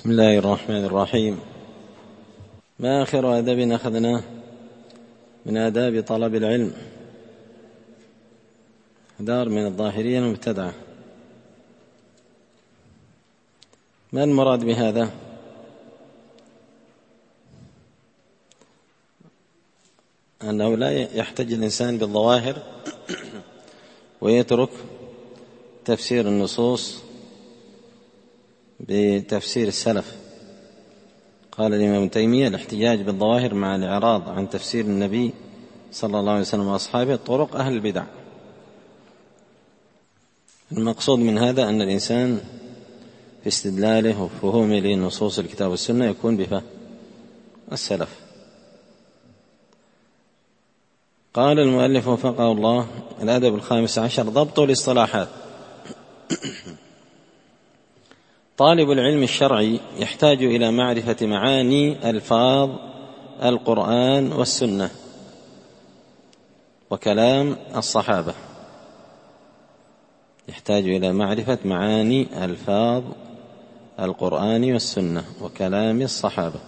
بسم الله الرحمن الرحيم. ما آخر أدب أخذناه من آداب طلب العلم؟ دار من الظاهرية المبتدعة. ما المراد بهذا؟ أنه لا يحتج الإنسان بالظواهر ويترك تفسير النصوص بتفسير السلف. قال الإمام ابن تيمية: الاحتجاج بالظواهر مع الإعراض عن تفسير النبي صلى الله عليه وسلم وأصحابه طرق أهل البدع. المقصود من هذا أن الإنسان في استدلاله وفهومه لنصوص الكتاب والسنة يكون بفهم السلف. قال المؤلف وفقه الله: الأدب الخامس عشر: ضبط الاصطلاحات. طالب العلم الشرعي يحتاج إلى معرفة معاني ألفاظ القرآن والسنة وكلام الصحابة. يحتاج إلى معرفة معاني ألفاظ القرآن والسنة وكلام الصحابة.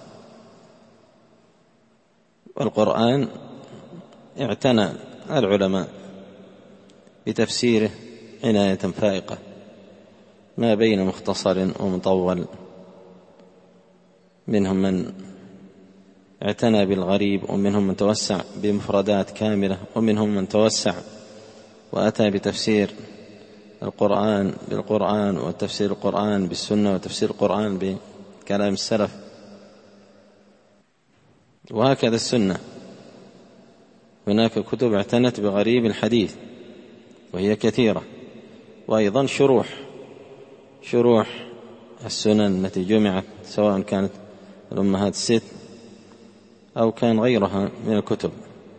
والقرآن اعتنى العلماء بتفسيره عناية فائقة، ما بين مختصر ومطول. منهم من اعتنى بالغريب، ومنهم من توسع بمفردات كاملة، ومنهم من توسع وأتى بتفسير القرآن بالقرآن وتفسير القرآن بالسنة وتفسير القرآن بكلام السلف. وهكذا السنة، هناك كتب اعتنت بغريب الحديث وهي كثيرة، وأيضا شروح السنن التي جمعت، سواء كانت الأمهات الست أو كان غيرها من الكتب.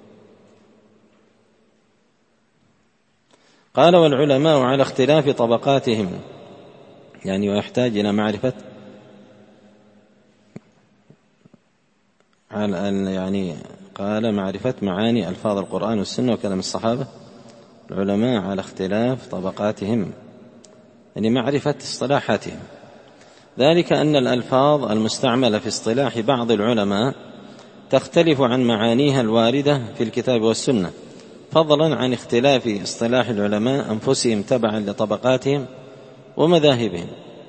قال: والعلماء على اختلاف طبقاتهم، يعني ويحتاج إلى معرفة قال معرفة معاني ألفاظ القرآن والسنة وكلام الصحابة. العلماء على اختلاف طبقاتهم، يعني معرفة اصطلاحاتهم. ذلك أن الألفاظ المستعملة في اصطلاح بعض العلماء تختلف عن معانيها الواردة في الكتاب والسنة، فضلا عن اختلاف اصطلاح العلماء أنفسهم تبعا لطبقاتهم ومذاهبهم.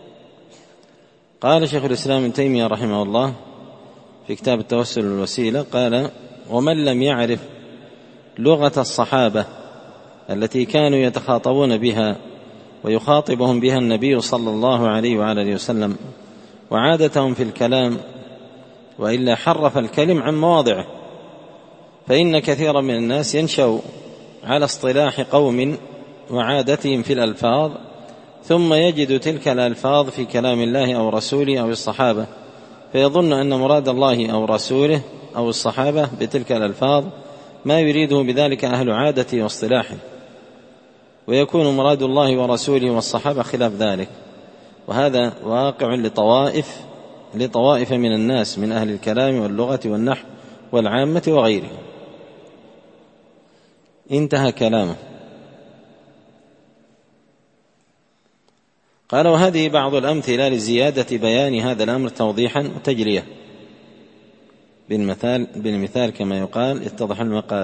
قال شيخ الإسلام ابن تيمية رحمه الله في كتاب التوسل والوسيلة: قال: ومن لم يعرف لغة الصحابة التي كانوا يتخاطبون بها ويخاطبهم بها النبي صلى الله عليه وآله وسلم وعادتهم في الكلام، وإلا حرف الكلم عن مواضعه، فإن كثيرا من الناس ينشأ على اصطلاح قوم وعادتهم في الألفاظ، ثم يجد تلك الألفاظ في كلام الله أو رسوله أو الصحابة، فيظن أن مراد الله أو رسوله أو الصحابة بتلك الألفاظ ما يريده بذلك أهل عادته واصطلاحه، ويكون مراد الله ورسوله والصحابة خلاف ذلك. وهذا واقع لطوائف من الناس من أهل الكلام واللغة والنحو والعامة وغيرهم. انتهى كلامه. قال: وهذه بعض الأمثلة لزيادة بيان هذا الأمر توضيحا وتجلية. بالمثال كما يقال يتضح المقال.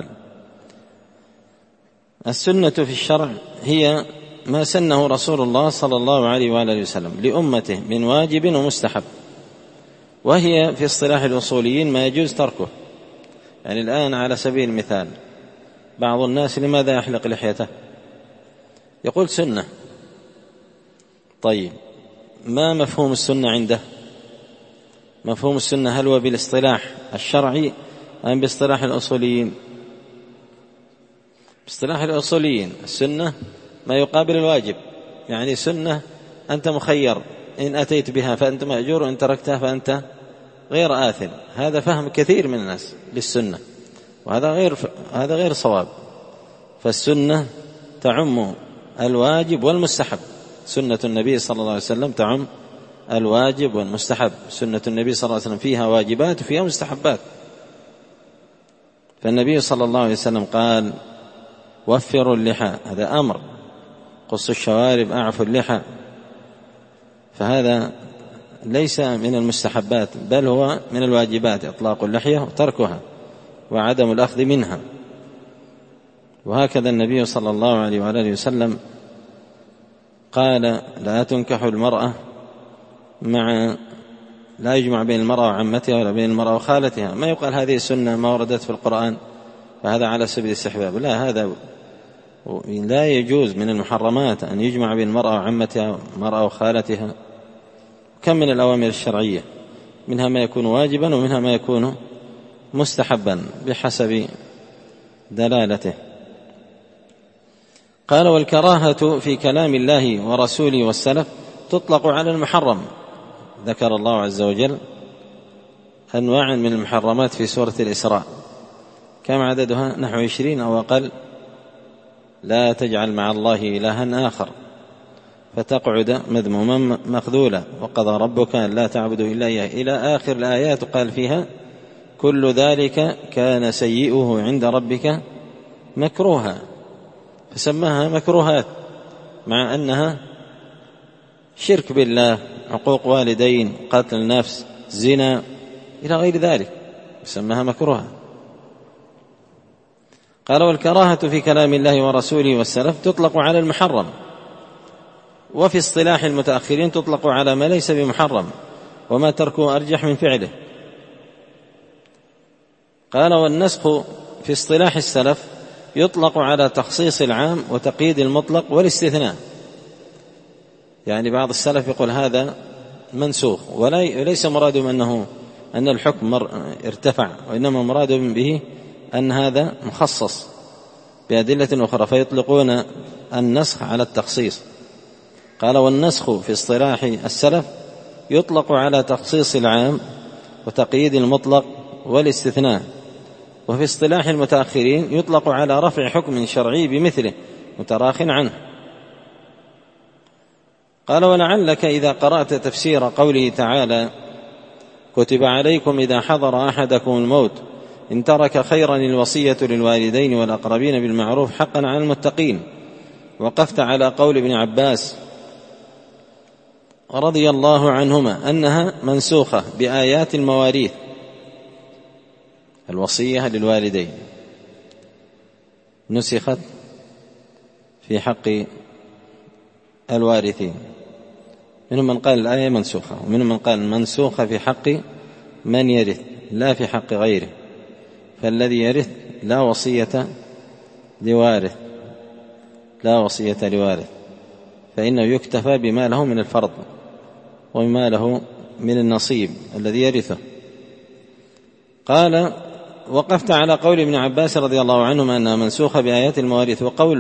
السنة في الشرع هي ما سنه رسول الله صلى الله عليه وآله وسلم لأمته من واجب ومستحب، وهي في اصطلاح الأصوليين ما يجوز تركه. يعني الآن على سبيل المثال، بعض الناس لماذا يحلق لحيته؟ يقول سنة. طيب، ما مفهوم السنة عنده؟ مفهوم السنة هل هو بالاصطلاح الشرعي أم باصطلاح الأصوليين؟ باصطلاح الأصوليين السنة ما يقابل الواجب، يعني سنة أنت مخير، إن أتيت بها فأنت مأجور، وإن تركتها فأنت غير آثم. هذا فهم كثير من الناس للسنة، وهذا غير صواب. فالسنة تعم الواجب والمستحب. سنة النبي صلى الله عليه وسلم تعم الواجب والمستحب. سنة النبي صلى الله عليه وسلم فيها واجبات وفيها مستحبات. فالنبي صلى الله عليه وسلم قال: وفروا اللحى، هذا أمر. قصوا الشوارب، أعفوا اللحى. فهذا ليس من المستحبات بل هو من الواجبات، إطلاق اللحية وتركها وعدم الأخذ منها. وهكذا النبي صلى الله عليه وآله وسلم قال: لا تنكح المرأة لا يجمع بين المرأة وعمتها ولا بين المرأة وخالتها. ما يقال هذه سنة ما وردت في القرآن فهذا على سبيل الاستحباب، لا، هذا لا يجوز، من المحرمات أن يجمع بين المرأة وعمتها ومرأة وخالتها. كم من الأوامر الشرعية منها ما يكون واجبا ومنها ما يكون مستحبا بحسب دلالته. قال: والكراهة في كلام الله ورسوله والسلف تطلق على المحرم. ذكر الله عز وجل أنواعا من المحرمات في سورة الإسراء، كم عددها؟ نحو 20 أو أقل. لا تجعل مع الله إلها آخر فتقعد مذموما مخذولا، وقضى ربك أن لا تعبدوا إلا إياه، إلى آخر الآيات. قال فيها: كل ذلك كان سيئه عند ربك مكروها، فسماها مكروهات مع أنها شرك بالله، عقوق والدين، قتل نفس، زنا، إلى غير ذلك، سماها مكروها. قال: والكراهة في كلام الله ورسوله والسلف تطلق على المحرم، وفي اصطلاح المتأخرين تطلق على ما ليس بمحرم وما تركه أرجح من فعله. قال: والنسخ في اصطلاح السلف يطلق على تخصيص العام وتقييد المطلق والاستثناء. يعني بعض السلف يقول هذا منسوخ، وليس مرادهم أن الحكم ارتفع، وإنما مراد به أن هذا مخصص بأدلة أخرى، فيطلقون النسخ على التخصيص. قال: والنسخ في اصطلاح السلف يطلق على تخصيص العام وتقييد المطلق والاستثناء، وفي اصطلاح المتأخرين يطلق على رفع حكم شرعي بمثله متراخ عنه. قال: ولعلك إذا قرأت تفسير قوله تعالى: كتب عليكم إذا حضر أحدكم الموت إن ترك خيرا الوصية للوالدين والأقربين بالمعروف حقا على المتقين، وقفت على قول ابن عباس رضي الله عنهما أنها منسوخة بآيات المواريث، الوصية للوالدين نسخت في حق الوارثين. منهم من قال الآية منسوخة، ومنهم من قال منسوخة في حق من يرث لا في حق غيره، فالذي يرث لا وصية لوارث، فإنه يكتفى بما له من الفرض وما له من النصيب الذي يرثه. قال: وقفت على قول ابن عباس رضي الله عنهما أنها منسوخة بآيات المواريث،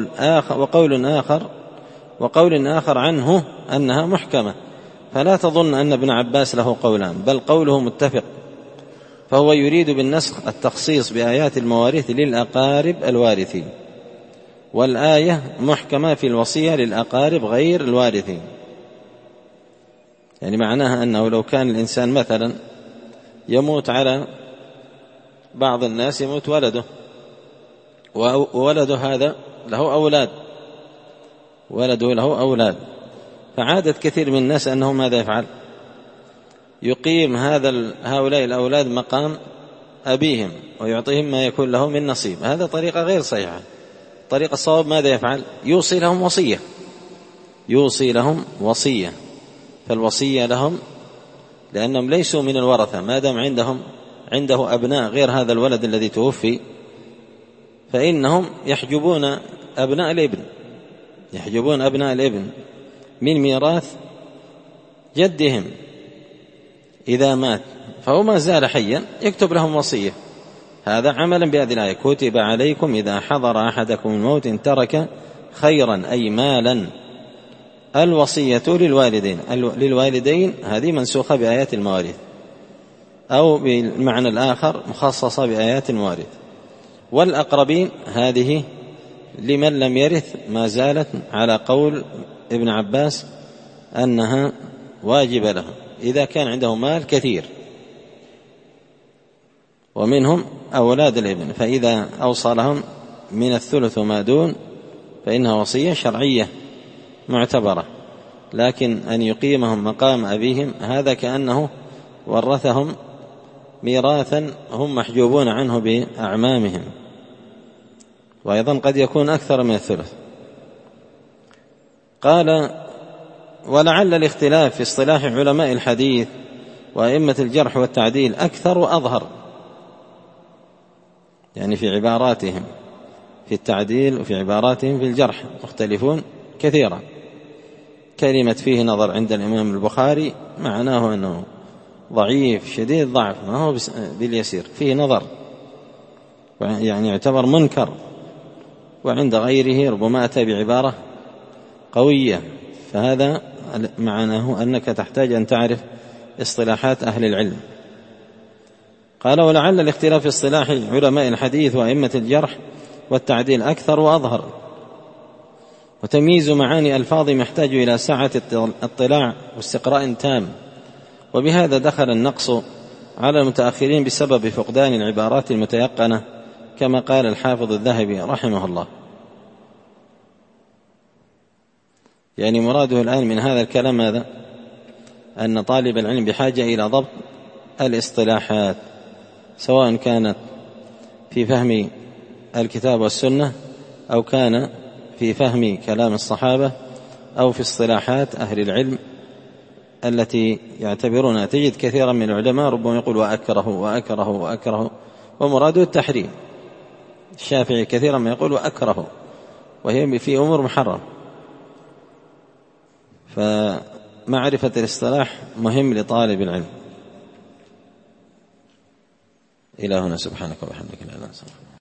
وقول آخر عنه أنها محكمة، فلا تظن أن ابن عباس له قولان، بل قوله متفق، فهو يريد بالنسخ التخصيص بآيات المواريث للأقارب الوارثين، والآية محكمة في الوصية للأقارب غير الوارثين. يعني معناها أنه لو كان الإنسان مثلا يموت على بعض الناس، يموت ولده، وولده هذا له أولاد، فعادة كثير من الناس أنه ماذا يفعل؟ يقيم هؤلاء الأولاد مقام أبيهم ويعطيهم ما يكون له من نصيب. هذا طريقة غير صحيحة. طريقة الصواب ماذا يفعل؟ يوصي لهم وصية، فالوصية لهم لأنهم ليسوا من الورثة، ما دام عنده أبناء غير هذا الولد الذي توفي، فإنهم يحجبون أبناء الابن من ميراث جدهم إذا مات، فهو ما زال حيا يكتب لهم وصية. هذا عملا بهذه الآية: كتب عليكم إذا حضر أحدكم الموت إن ترك خيرا أي مالا الوصية للوالدين. هذه منسوخة بآيات المواريث، أو بالمعنى الآخر مخصصة بآيات المواريث. والأقربين هذه لمن لم يرث ما زالت على قول ابن عباس أنها واجبة له إذا كان عنده مال كثير، ومنهم أولاد الابن، فإذا أوصى لهم من الثلث ما دون فإنها وصية شرعية معتبرة. لكن أن يقيمهم مقام أبيهم هذا كأنه ورثهم ميراثا هم محجوبون عنه بأعمامهم، وأيضا قد يكون أكثر من الثلث. قال: ولعل الاختلاف في اصطلاح علماء الحديث وأئمة الجرح والتعديل أكثر وأظهر، يعني في عباراتهم في التعديل وفي عباراتهم في الجرح مختلفون كثيرا. كلمة فيه نظر عند الإمام البخاري معناه أنه ضعيف شديد ضعف، ما هو باليسير، فيه نظر، يعني يعتبر منكر. وعند غيره ربما أتى بعبارة قوية. فهذا معناه أنك تحتاج أن تعرف اصطلاحات أهل العلم. قال: ولعل الاختلاف في اصطلاح علماء الحديث وأئمة الجرح والتعديل أكثر وأظهر، وتمييز معاني ألفاظهم يحتاج إلى سعة اطلاع واستقراء تام، وبهذا دخل النقص على المتأخرين بسبب فقدان العبارات المتيقنة، كما قال الحافظ الذهبي رحمه الله. يعني مراده الآن من هذا الكلام ماذا؟ أن طالب العلم بحاجة إلى ضبط الاصطلاحات، سواء كانت في فهم الكتاب والسنة أو كان في فهم كلام الصحابة أو في اصطلاحات أهل العلم التي يعتبرونها. تجد كثيرا من العلماء ربما يقول وأكره وأكره وأكره، ومراده التحريم. الشافعي كثيرا ما يقول وأكره، وهي في أمور محرم. فمعرفة الاصطلاح مهم لطالب العلم. إلى هنا، سبحانك وبحمدك لا إله إلا أنت.